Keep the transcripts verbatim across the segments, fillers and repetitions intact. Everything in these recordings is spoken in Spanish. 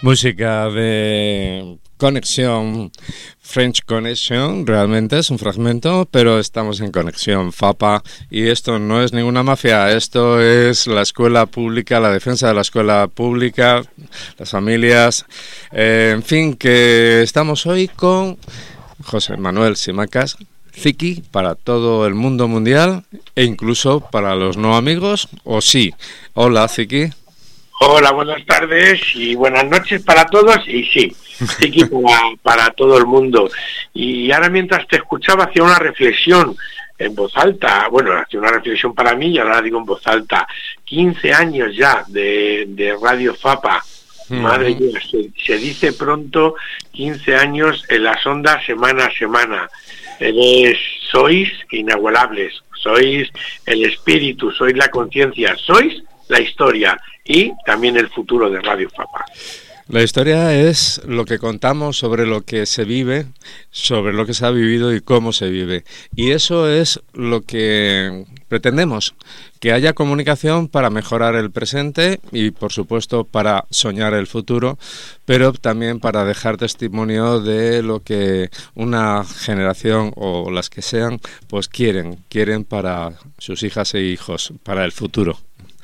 Música de Conexión, French Connection, realmente es un fragmento, pero estamos en Conexión Fapa y esto no es ninguna mafia, esto es la escuela pública, la defensa de la escuela pública, las familias, eh, en fin, que estamos hoy con José Manuel Simacas, Ziki, para todo el mundo mundial e incluso para los no amigos, o sí. Hola, Ziki. Hola, buenas tardes y buenas noches para todos, y sí, Ziki para, para todo el mundo. Y ahora mientras te escuchaba hacía una reflexión en voz alta, bueno, hacía una reflexión para mí y ahora la digo en voz alta. quince años ya de, de Radio Fapa, uh-huh. Madre mía, se, se dice pronto, quince años en las ondas semana a semana. Eres, sois inigualables, sois el espíritu, sois la conciencia, sois la historia y también el futuro de Radio Fapa. La historia es lo que contamos sobre lo que se vive, sobre lo que se ha vivido y cómo se vive. Y eso es lo que pretendemos, que haya comunicación para mejorar el presente y, por supuesto, para soñar el futuro, pero también para dejar testimonio de lo que una generación o las que sean, pues quieren, quieren para sus hijas e hijos, para el futuro.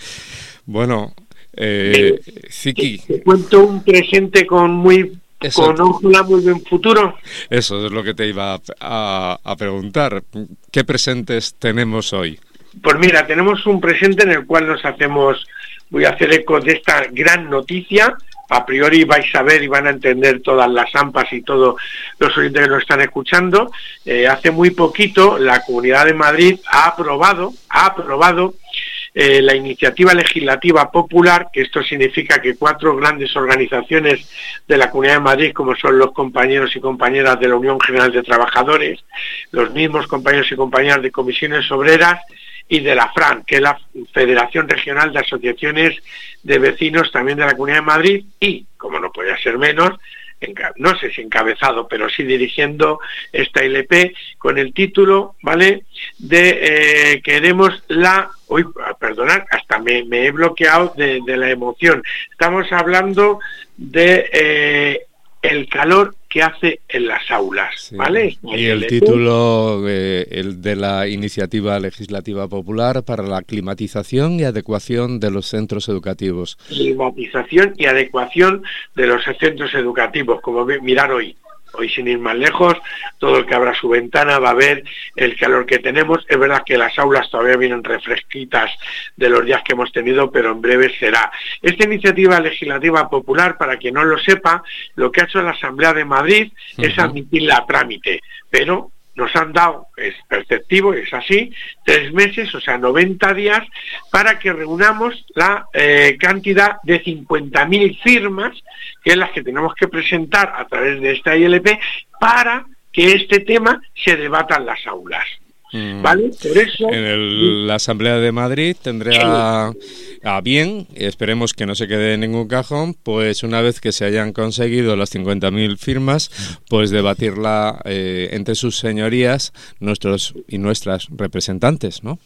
Bueno, eh, Ziki. Te cuento un presente con muy Eso, con ojalá muy buen futuro. Eso es lo que te iba a, a, a preguntar. ¿Qué presentes tenemos hoy? Pues mira, tenemos un presente en el cual nos hacemos, voy a hacer eco de esta gran noticia. A priori vais a ver y van a entender todas las AMPAs y todos los oyentes que nos están escuchando. Eh, hace muy poquito la Comunidad de Madrid ha aprobado, ha aprobado eh, la iniciativa legislativa popular, que esto significa que cuatro grandes organizaciones de la Comunidad de Madrid, como son los compañeros y compañeras de la Unión General de Trabajadores, los mismos compañeros y compañeras de comisiones obreras, y de la FRAN, que es la Federación Regional de Asociaciones de Vecinos también de la Comunidad de Madrid, y, como no podía ser menos, no sé si encabezado, pero sí dirigiendo esta L P con el título, ¿vale?, de eh, queremos la... Uy, perdonad, hasta me, me he bloqueado de, de la emoción. Estamos hablando de eh, el calor que hace en las aulas, sí. ¿Vale? Y el título eh, el de la Iniciativa Legislativa Popular para la climatización y adecuación de los centros educativos. Climatización y adecuación de los centros educativos, como mirar hoy. Hoy, sin ir más lejos, todo el que abra su ventana va a ver el calor que tenemos. Es verdad que las aulas todavía vienen refresquitas de los días que hemos tenido, pero en breve será. Esta iniciativa legislativa popular, para quien no lo sepa, lo que ha hecho la Asamblea de Madrid uh-huh. es admitirla a trámite, pero nos han dado, es perceptivo, es así, tres meses, o sea, noventa días, para que reunamos la eh, cantidad de cincuenta mil firmas, que es las que tenemos que presentar a través de esta I L P, para que este tema se debata en las aulas. Mm. ¿Vale? Por eso... En el, la Asamblea de Madrid tendrá a bien, esperemos que no se quede en ningún cajón, pues una vez que se hayan conseguido las cincuenta mil firmas, pues debatirla eh, entre sus señorías, nuestros y nuestras representantes, ¿no?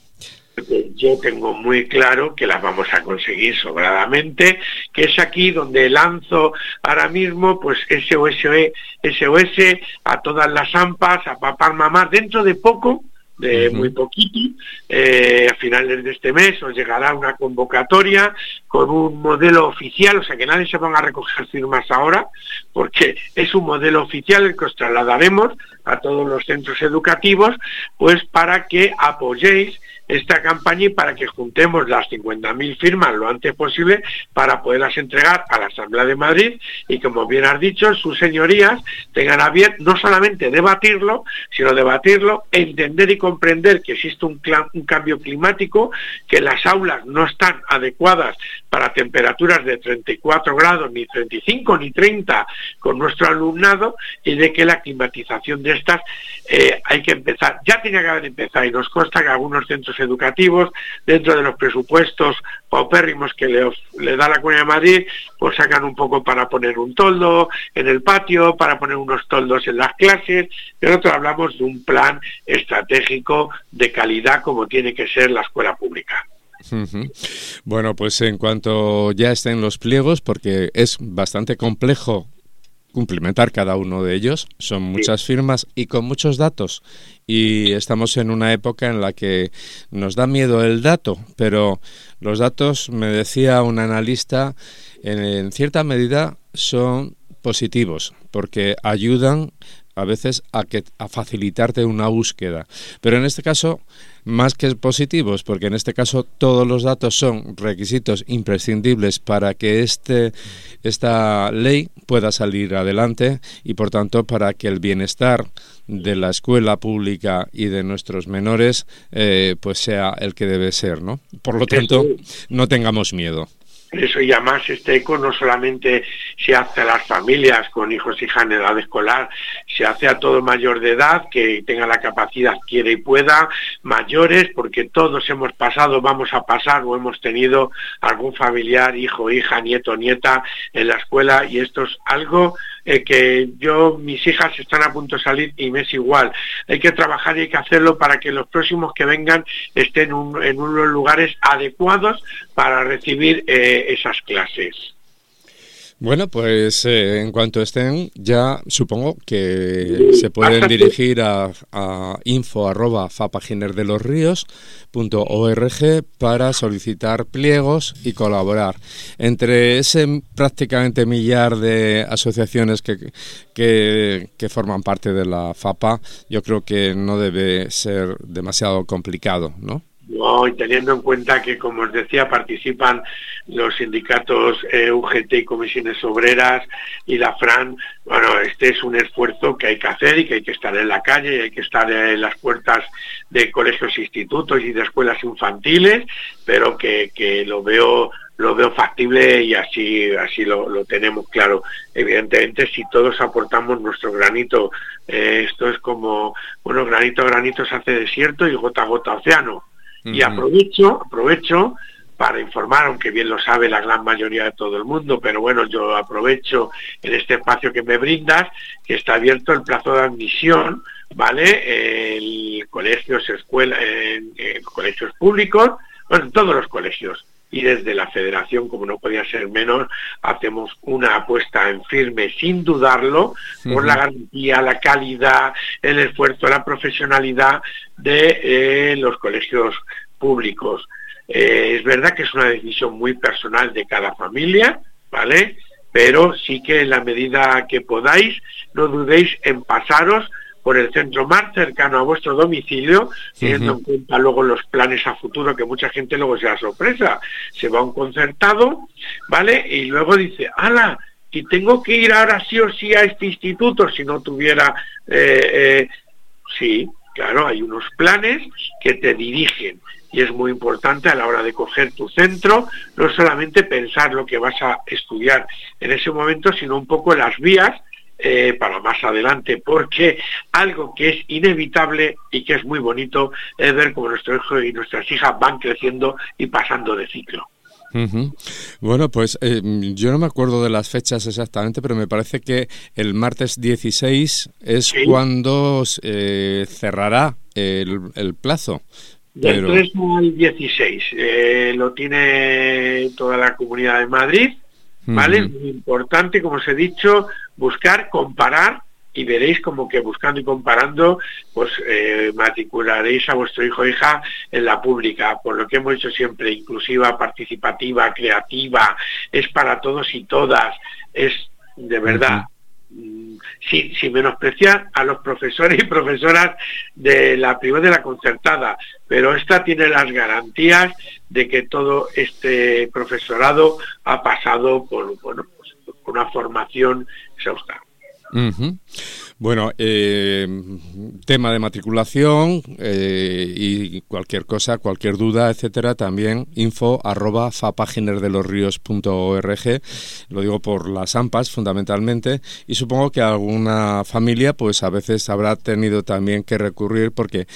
Yo tengo muy claro que las vamos a conseguir sobradamente, que es aquí donde lanzo ahora mismo pues S O S, S O S a todas las AMPAs, a papá, mamá, dentro de poco, de uh-huh. muy poquito, eh, a finales de este mes os llegará una convocatoria con un modelo oficial, o sea que nadie se van a recoger firmas ahora, porque es un modelo oficial el que os trasladaremos a todos los centros educativos, pues para que apoyéis esta campaña y para que juntemos las cincuenta mil firmas lo antes posible para poderlas entregar a la Asamblea de Madrid y, como bien has dicho, sus señorías tengan a bien no solamente debatirlo, sino debatirlo, entender y comprender que existe un, un cambio climático, que las aulas no están adecuadas para temperaturas de treinta y cuatro grados, ni treinta y cinco, ni treinta con nuestro alumnado, y de que la climatización de estas eh, hay que empezar, ya tenía que haber empezado, y nos consta que algunos centros educativos, dentro de los presupuestos paupérrimos que le, le da la Comunidad de Madrid, pues sacan un poco para poner un toldo en el patio, para poner unos toldos en las clases, pero nosotros hablamos de un plan estratégico de calidad como tiene que ser la escuela pública. Uh-huh. Bueno, pues en cuanto ya estén los pliegos, porque es bastante complejo cumplimentar cada uno de ellos, son muchas sí. firmas y con muchos datos, y estamos en una época en la que nos da miedo el dato, pero los datos, me decía un analista, en, en cierta medida son positivos, porque ayudan a veces a que a facilitarte una búsqueda, pero en este caso más que positivos, porque en este caso todos los datos son requisitos imprescindibles para que este esta ley pueda salir adelante y por tanto para que el bienestar de la escuela pública y de nuestros menores eh, pues sea el que debe ser, ¿no? Por lo tanto, no tengamos miedo. Eso, y además este eco no solamente se hace a las familias con hijos e hijas en edad escolar, se hace a todo mayor de edad que tenga la capacidad, quiere y pueda, mayores, porque todos hemos pasado, vamos a pasar o hemos tenido algún familiar, hijo, hija, nieto, nieta en la escuela, y esto es algo eh, que yo, mis hijas están a punto de salir y me es igual. Hay que trabajar y hay que hacerlo para que los próximos que vengan estén un, en unos lugares adecuados para recibir eh, esas clases. Bueno, pues eh, en cuanto estén, ya supongo que sí, se pueden dirigir a, a info arroba fapaginerdelosrios punto org para solicitar pliegos y colaborar. Entre ese prácticamente millar de asociaciones que, que, que forman parte de la FAPA, yo creo que no debe ser demasiado complicado, ¿no? No, y teniendo en cuenta que, como os decía, participan los sindicatos eh, U G T y comisiones obreras y la FRAN, bueno, este es un esfuerzo que hay que hacer y que hay que estar en la calle, y hay que estar en las puertas de colegios, institutos y de escuelas infantiles, pero que, que lo veo lo veo factible y así así lo, lo tenemos claro. Evidentemente, si todos aportamos nuestro granito, eh, esto es como, bueno, granito a granito se hace desierto y gota a gota océano. Y aprovecho, aprovecho para informar, aunque bien lo sabe la gran mayoría de todo el mundo, pero bueno, yo aprovecho en este espacio que me brindas, que está abierto el plazo de admisión, ¿vale? En colegios, escuelas, en, en colegios públicos, bueno, en todos los colegios. Y desde la Federación, como no podía ser menos, hacemos una apuesta en firme, sin dudarlo, por uh-huh. la garantía, la calidad, el esfuerzo, la profesionalidad de eh, los colegios públicos. Eh, es verdad que es una decisión muy personal de cada familia, ¿vale? Pero sí que en la medida que podáis, no dudéis en pasaros por el centro más cercano a vuestro domicilio, teniendo uh-huh. en cuenta luego los planes a futuro, que mucha gente luego se da sorpresa, se va a un concertado, ¿vale? Y luego dice, ¡hala! Y tengo que ir ahora sí o sí a este instituto, si no tuviera... Eh, eh, sí, claro, hay unos planes que te dirigen, y es muy importante a la hora de coger tu centro, no solamente pensar lo que vas a estudiar en ese momento, sino un poco las vías Eh, para más adelante, porque algo que es inevitable y que es muy bonito es ver cómo nuestros hijos y nuestras hijas van creciendo y pasando de ciclo. Uh-huh. Bueno, pues eh, yo no me acuerdo de las fechas exactamente, pero me parece que el martes dieciséis es ¿sí? cuando eh, cerrará el, el plazo. Del pero... tres al dieciséis, eh, lo tiene toda la Comunidad de Madrid, ¿vale? Uh-huh. Muy importante, como os he dicho, buscar, comparar, y veréis como que buscando y comparando, pues eh, matricularéis a vuestro hijo o hija en la pública, por lo que hemos dicho siempre, inclusiva, participativa, creativa, es para todos y todas, es de verdad, uh-huh. sin, sin menospreciar a los profesores y profesoras de la privada y de la concertada, pero esta tiene las garantías de que todo este profesorado ha pasado por, bueno, pues, por una formación exhausta. Uh-huh. Bueno, eh, tema de matriculación eh, y cualquier cosa, cualquier duda, etcétera, también info arroba fapaginerdelosrios punto org, lo digo por las AMPAs fundamentalmente, y supongo que alguna familia pues a veces habrá tenido también que recurrir porque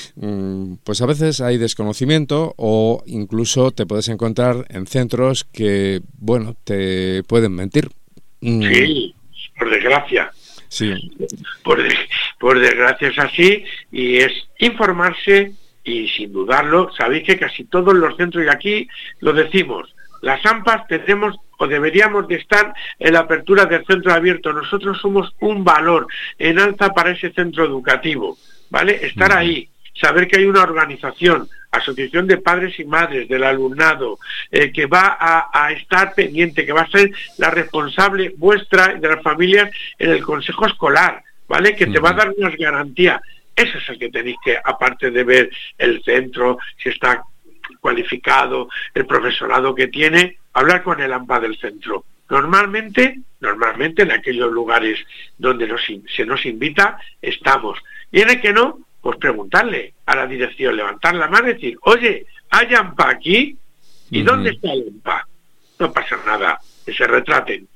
mm, pues a veces hay desconocimiento o incluso te puedes encontrar en centros que, bueno, te pueden mentir. Mm. Sí. Por desgracia. Sí. Por, de, por desgracia es así, y es informarse, y sin dudarlo, sabéis que casi todos los centros, y aquí lo decimos, las AMPAs tenemos o deberíamos de estar en la apertura del centro abierto. Nosotros somos un valor en alza para ese centro educativo, ¿vale? Estar uh-huh. ahí, saber que hay una organización, asociación de padres y madres del alumnado, eh, que va a, a estar pendiente, que va a ser la responsable vuestra de las familias en el consejo escolar, ¿vale? Que uh-huh. te va a dar unas garantías. Eso es el que tenéis que, aparte de ver el centro, si está cualificado, el profesorado que tiene, hablar con el AMPA del centro. Normalmente, normalmente en aquellos lugares donde nos, se nos invita, estamos. Y en el que no, pues preguntarle a la dirección, levantar la mano y decir, oye, ¿hay AMPA aquí? ¿Y uh-huh. dónde está el AMPA? No pasa nada, que se retraten.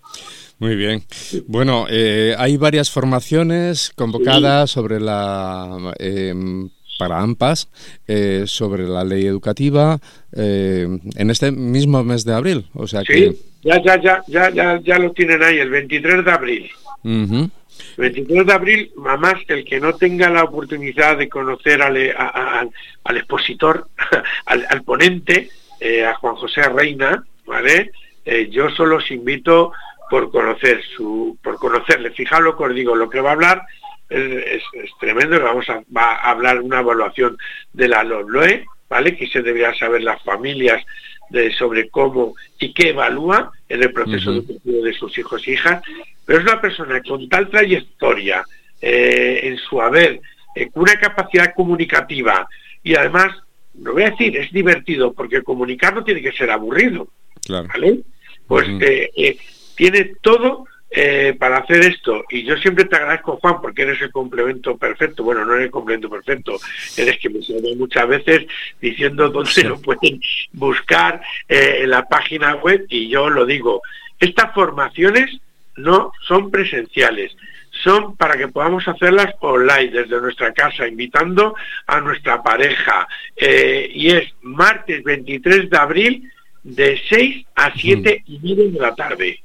Muy bien. Bueno, eh, hay varias formaciones convocadas sí. sobre la eh, para AMPAs, eh, sobre la ley educativa, eh, en este mismo mes de abril. O sea sí, que... ya, ya, ya, ya, ya, ya lo tienen ahí, el veintitrés de abril. Uh-huh. veintitrés de abril, además, el que no tenga la oportunidad de conocer al, a, a, al expositor, al, al ponente, eh, a Juan José Reina, ¿vale? Eh, yo solo os invito por conocer su, por conocerle. Fijaos lo que os digo, lo que va a hablar es, es, es tremendo, que vamos a, va a hablar una evaluación de la LOMLOE, ¿vale? Que se deberían saber las familias de, sobre cómo y qué evalúa en el proceso uh-huh. educativo de sus hijos e hijas, pero es una persona con tal trayectoria eh, en su haber, eh, con una capacidad comunicativa, y además, lo voy a decir, es divertido, porque comunicar no tiene que ser aburrido, claro. ¿vale? Pues uh-huh. eh, eh, tiene todo eh, para hacer esto, y yo siempre te agradezco, Juan, porque eres el complemento perfecto. Bueno, no eres el complemento perfecto, eres que me suena muchas veces diciendo dónde sí. lo pueden buscar eh, en la página web, y yo lo digo, estas formaciones no son presenciales, son para que podamos hacerlas online desde nuestra casa, invitando a nuestra pareja, eh, y es martes veintitrés de abril de seis a siete y media de la tarde.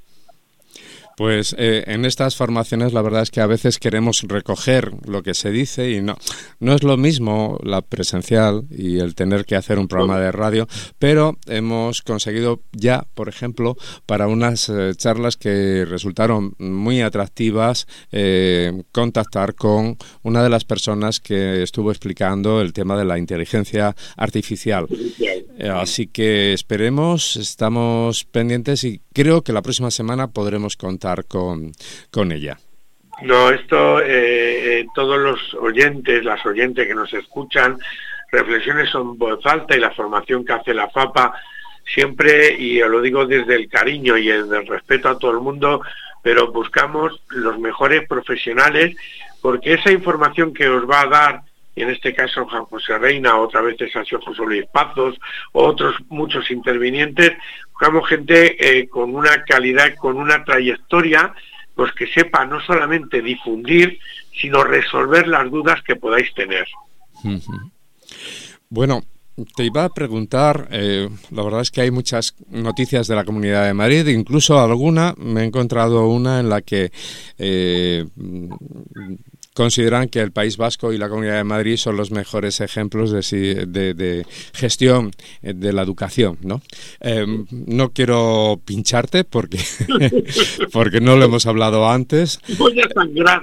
Pues eh, en estas formaciones la verdad es que a veces queremos recoger lo que se dice y no, no es lo mismo la presencial y el tener que hacer un programa de radio, pero hemos conseguido ya, por ejemplo, para unas eh, charlas que resultaron muy atractivas, eh, contactar con una de las personas que estuvo explicando el tema de la inteligencia artificial. Eh, así que esperemos, estamos pendientes y creo que la próxima semana podremos contar con, con ella. No, esto, eh, eh, todos los oyentes, las oyentes que nos escuchan, reflexiones en voz alta y la formación que hace la FAPA, siempre, y os lo digo desde el cariño y el, el respeto a todo el mundo, pero buscamos los mejores profesionales, porque esa información que os va a dar, y en este caso Juan José Reina, otra vez ha sido José Luis Pazos, otros muchos intervinientes, buscamos gente eh, con una calidad, con una trayectoria, pues que sepa no solamente difundir, sino resolver las dudas que podáis tener. Uh-huh. Bueno, te iba a preguntar, eh, la verdad es que hay muchas noticias de la Comunidad de Madrid, incluso alguna, me he encontrado una en la que eh, consideran que el País Vasco y la Comunidad de Madrid son los mejores ejemplos de, de, de gestión de la educación, ¿no? Eh, no quiero pincharte porque, porque no lo hemos hablado antes. Voy a sangrar.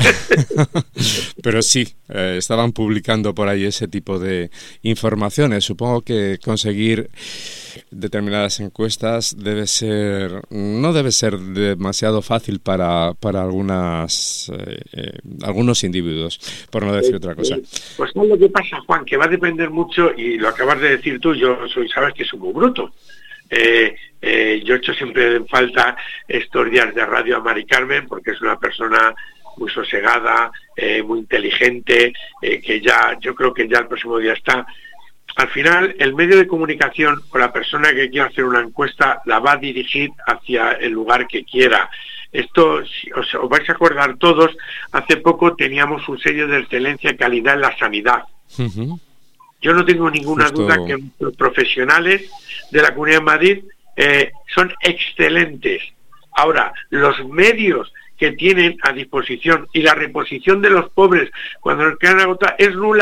Pero sí, eh, estaban publicando por ahí ese tipo de informaciones. Supongo que conseguir determinadas encuestas debe ser, no debe ser demasiado fácil para, para algunas eh, eh, algunos individuos, por no decir otra cosa. Pues ¿sabes lo que pasa, Juan? Que va a depender mucho, y lo acabas de decir tú, yo soy, sabes que soy muy bruto. Eh, eh, yo he hecho siempre en falta estos días de radio a Mari Carmen, porque es una persona muy sosegada, eh, muy inteligente, eh, que ya, yo creo que ya el próximo día está. Al final, el medio de comunicación o la persona que quiera hacer una encuesta la va a dirigir hacia el lugar que quiera. Esto, si os, os vais a acordar todos, hace poco teníamos un sello de excelencia y calidad en la sanidad. Uh-huh. Yo no tengo ninguna Justo... duda que los profesionales de la Comunidad de Madrid eh, son excelentes. Ahora, los medios que tienen a disposición y la reposición de los pobres cuando nos quedan agotados es nula,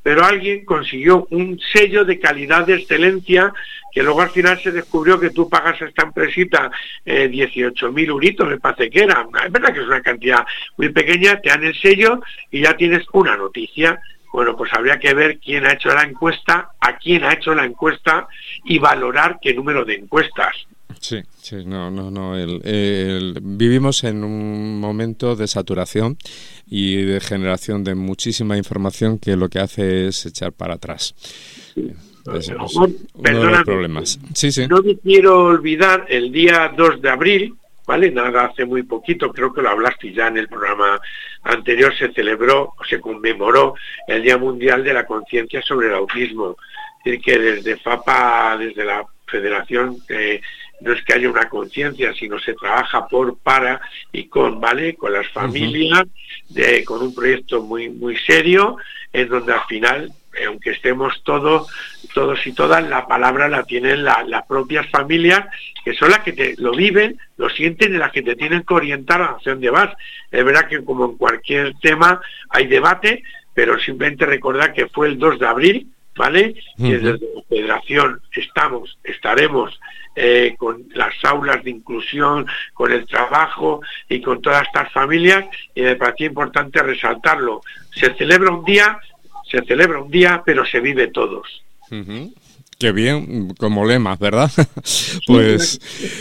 pero alguien consiguió un sello de calidad de excelencia que luego al final se descubrió que tú pagas a esta empresita eh, dieciocho mil euritos, me parece que era, es verdad que es una cantidad muy pequeña, te dan el sello y ya tienes una noticia. Bueno, pues habría que ver quién ha hecho la encuesta, a quién ha hecho la encuesta y valorar qué número de encuestas. Sí, sí, no, no, no. El, el, vivimos en un momento de saturación y de generación de muchísima información que lo que hace es echar para atrás. Sí. Es, es uno de los problemas. Sí, sí. No me quiero olvidar el día dos de abril, ¿vale? Nada, hace muy poquito, creo que lo hablaste ya en el programa anterior, se celebró, se conmemoró el Día Mundial de la Conciencia sobre el Autismo. Es decir, que desde FAPA, desde la Federación, eh, no es que haya una conciencia, sino se trabaja por, para y con, ¿vale? Con las familias, uh-huh. de, con un proyecto muy, muy serio, en donde al final, aunque estemos todos, todos y todas, la palabra la tienen la, las propias familias, que son las que te lo viven, lo sienten y las que te tienen que orientar hacia dónde vas. Es verdad que como en cualquier tema hay debate, pero simplemente recordar que fue el dos de abril, ¿vale? Uh-huh. Que desde la Federación estamos, estaremos eh, con las aulas de inclusión, con el trabajo y con todas estas familias, y me parecía importante resaltarlo. Se celebra un día, se celebra un día, pero se vive todos. Uh-huh. Qué bien, como lemas, ¿verdad? Pues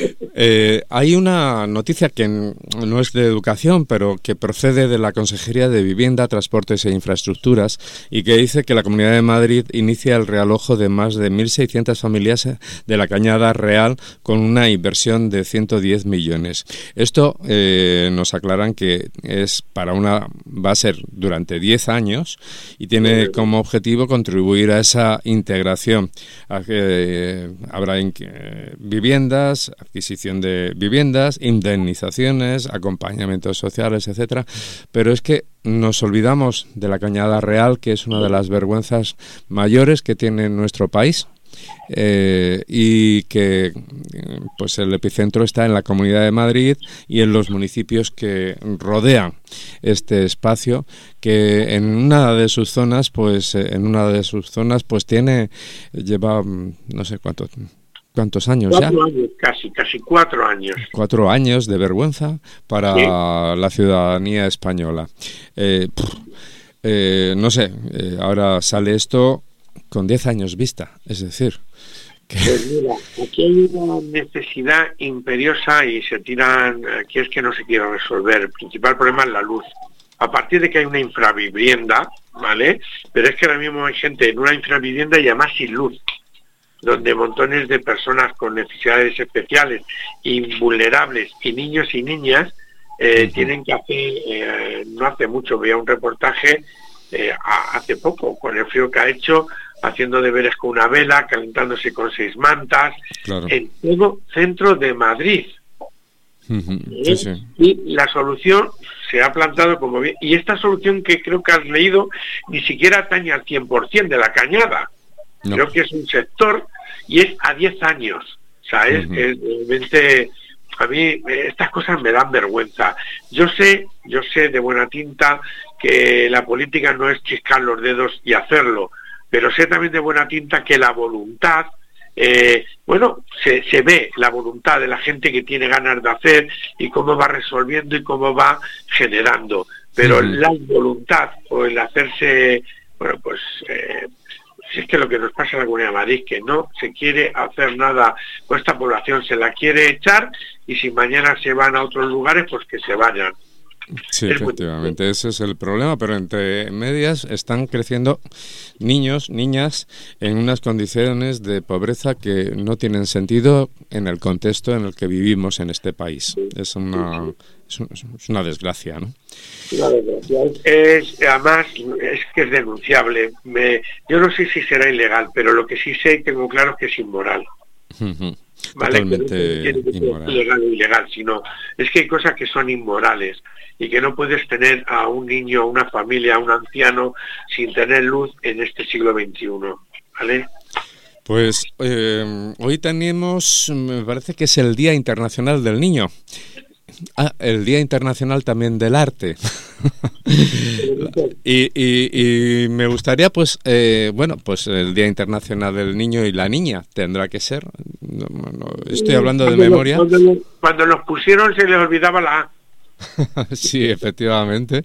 eh, hay una noticia que no es de educación, pero que procede de la Consejería de Vivienda, Transportes e Infraestructuras, y que dice que la Comunidad de Madrid inicia el realojo de más de mil seiscientas familias de la Cañada Real con una inversión de ciento diez millones. Esto eh, nos aclaran que es para una va a ser durante diez años y tiene como objetivo contribuir a esa integración. A que eh, habrá eh, viviendas, adquisición de viviendas, indemnizaciones, acompañamientos sociales, etcétera. Pero es que nos olvidamos de la Cañada Real, que es una de las vergüenzas mayores que tiene nuestro país. Eh, y que pues el epicentro está en la Comunidad de Madrid y en los municipios que rodean este espacio, que en una de sus zonas pues en una de sus zonas pues tiene lleva no sé cuántos cuántos años cuatro ya años, casi casi cuatro años cuatro años de vergüenza para ¿sí? la ciudadanía española. eh, pff, eh, no sé, eh, ahora sale esto con diez años vista, es decir... Que... Pues mira, aquí hay una necesidad imperiosa y se tiran, aquí es que no se quiere resolver, el principal problema es la luz. A partir de que hay una infravivienda, ¿vale? Pero es que ahora mismo hay gente en una infravivienda y además sin luz, donde montones de personas con necesidades especiales, invulnerables y niños y niñas eh, uh-huh. tienen que hacer, eh, no hace mucho, veía un reportaje eh, hace poco, con el frío que ha hecho, haciendo deberes con una vela, calentándose con seis mantas, claro. en todo centro de Madrid. Uh-huh. ¿Eh? Sí, sí. Y la solución se ha plantado como bien, y esta solución que creo que has leído ni siquiera atañe al cien por ciento de la Cañada. No. Creo que es un sector y es a diez años. O sea, es, uh-huh. es realmente... A mí estas cosas me dan vergüenza. Yo sé, yo sé de buena tinta que la política no es chiscar los dedos y hacerlo, pero sé también de buena tinta que la voluntad, eh, bueno, se, se ve la voluntad de la gente que tiene ganas de hacer y cómo va resolviendo y cómo va generando. Pero uh-huh. la voluntad o el hacerse, bueno, pues... Eh, Si es que lo que nos pasa en la Comunidad de Madrid, que no se quiere hacer nada con esta población, se la quiere echar y si mañana se van a otros lugares, pues que se vayan. Sí, es efectivamente, muy... ese es el problema, pero entre medias están creciendo niños, niñas, en unas condiciones de pobreza que no tienen sentido en el contexto en el que vivimos en este país. Sí, es una... Sí, sí. Es una desgracia, ¿no? Una desgracia. Es, además, es que es denunciable. Me, yo no sé si será ilegal, pero lo que sí sé y tengo claro es que es inmoral. Uh-huh. ¿Vale? Totalmente no inmoral. Ilegal o ilegal, sino es que hay cosas que son inmorales y que no puedes tener a un niño, a una familia, a un anciano sin tener luz en este siglo veintiuno, ¿vale? Pues eh, hoy tenemos, me parece que es el Día Internacional del Niño. Ah, el Día Internacional también del Arte. y, y, y me gustaría, pues, eh, bueno, pues el Día Internacional del Niño y la Niña tendrá que ser. No, no, estoy hablando de memoria. Cuando, cuando, cuando los pusieron se les olvidaba la A. Sí, efectivamente.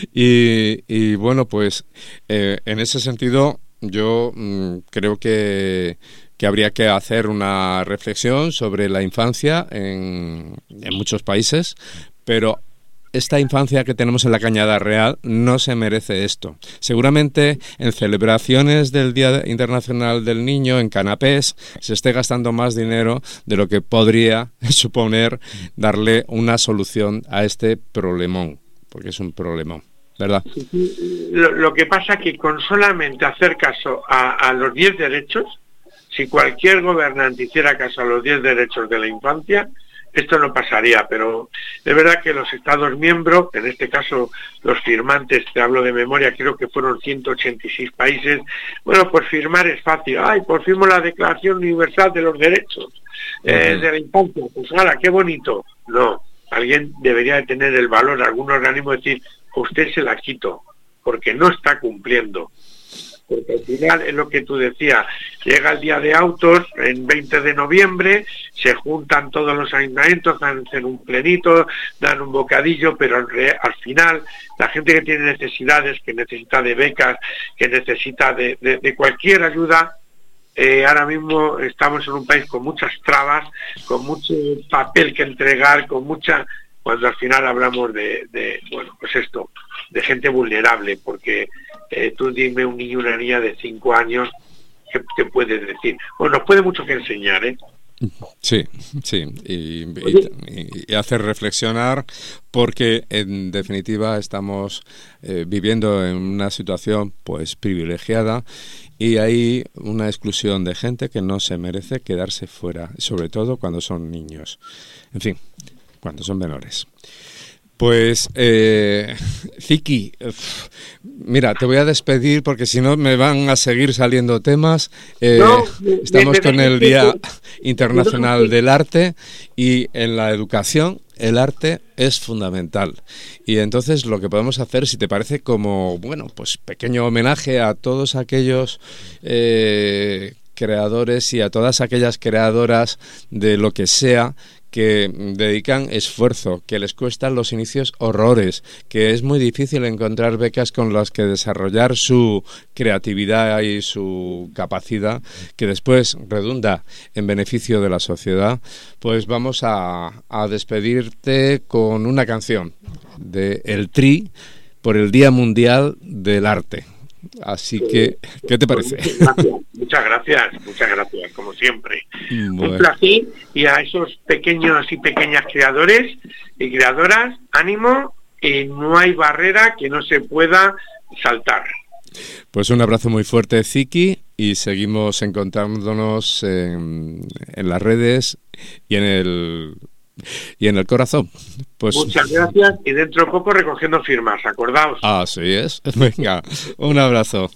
Y, y bueno, pues eh, en ese sentido yo mmm, creo que, que habría que hacer una reflexión sobre la infancia en, en muchos países, pero esta infancia que tenemos en la Cañada Real no se merece esto. Seguramente en celebraciones del Día Internacional del Niño, en canapés, se esté gastando más dinero de lo que podría suponer darle una solución a este problemón, porque es un problemón, ¿verdad? Lo, lo que pasa es que con solamente hacer caso a, a los diez derechos, si cualquier gobernante hiciera caso a los diez derechos de la infancia, esto no pasaría, pero es verdad que los Estados miembros, en este caso los firmantes, te hablo de memoria, creo que fueron ciento ochenta y seis países, bueno, pues firmar es fácil, ay, por firmo la Declaración Universal de los Derechos eh, uh-huh. de la Infancia, pues ¡hala, qué bonito! No, alguien debería de tener el valor, algún organismo decir, usted se la quito, porque no está cumpliendo. Porque al final es lo que tú decías, llega el día de autos, en veinte de noviembre, se juntan todos los ayuntamientos, hacen un plenito, dan un bocadillo, pero al, re, al final la gente que tiene necesidades, que necesita de becas, que necesita de, de, de cualquier ayuda, eh, ahora mismo estamos en un país con muchas trabas, con mucho papel que entregar, con mucha... cuando al final hablamos de, de bueno, pues esto, de gente vulnerable, porque eh, tú dime un niño y una niña de cinco años, ¿qué te puedes decir? Bueno, nos puede mucho que enseñar, ¿eh? Sí, sí, y, y, y hacer reflexionar, porque en definitiva estamos eh, viviendo en una situación pues privilegiada y hay una exclusión de gente que no se merece quedarse fuera, sobre todo cuando son niños, en fin, cuando son menores. Pues, eh, Ziki, mira, te voy a despedir porque si no me van a seguir saliendo temas. Eh, no, estamos con el Día Internacional del Arte y en la educación el arte es fundamental. Y entonces lo que podemos hacer, si te parece, como, bueno, pues pequeño homenaje a todos aquellos eh, creadores y a todas aquellas creadoras de lo que sea, que dedican esfuerzo, que les cuestan los inicios horrores, que es muy difícil encontrar becas con las que desarrollar su creatividad y su capacidad, que después redunda en beneficio de la sociedad, pues vamos a, a despedirte con una canción de El Tri por el Día Mundial del Arte. Así que, ¿qué te parece? Muchas gracias, muchas gracias, como siempre. Bueno. Un placer, y a esos pequeños y pequeñas creadores y creadoras, ánimo, y no hay barrera que no se pueda saltar. Pues un abrazo muy fuerte, Ziki, y seguimos encontrándonos en, en las redes y en el... y en el corazón. Pues muchas gracias, y dentro de poco recogiendo firmas, acordaos. Así es. Venga, un abrazo.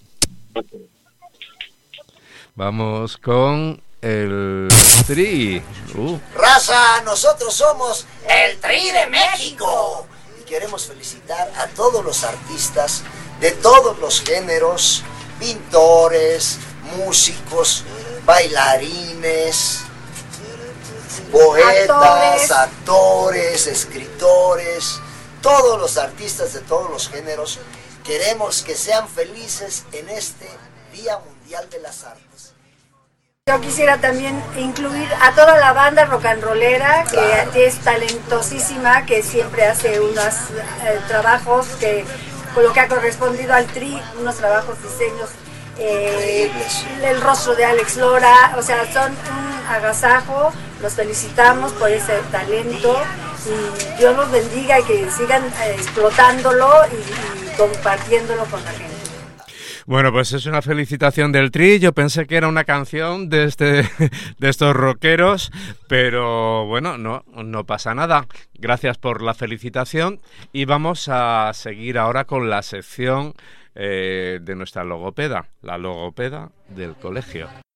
Vamos con el Tri. Uh. Raza, nosotros somos el Tri de México y queremos felicitar a todos los artistas de todos los géneros, pintores, músicos, bailarines, poetas, actores. actores, escritores, todos los artistas de todos los géneros. Queremos que sean felices en este Día Mundial de las Artes. Yo quisiera también incluir a toda la banda rock and rollera, claro, que es talentosísima, que siempre hace unos eh, trabajos que, con lo que ha correspondido al Tri, unos trabajos, diseños, eh, el rostro de Alex Lora, o sea, son un agasajo. Los felicitamos por ese talento y Dios los bendiga y que sigan eh, explotándolo y, y compartiéndolo con la gente. Bueno, pues es una felicitación del Tri. Yo pensé que era una canción de este de estos rockeros, pero bueno, no, no pasa nada. Gracias por la felicitación y vamos a seguir ahora con la sección eh, de nuestra logopeda, la logopeda del colegio.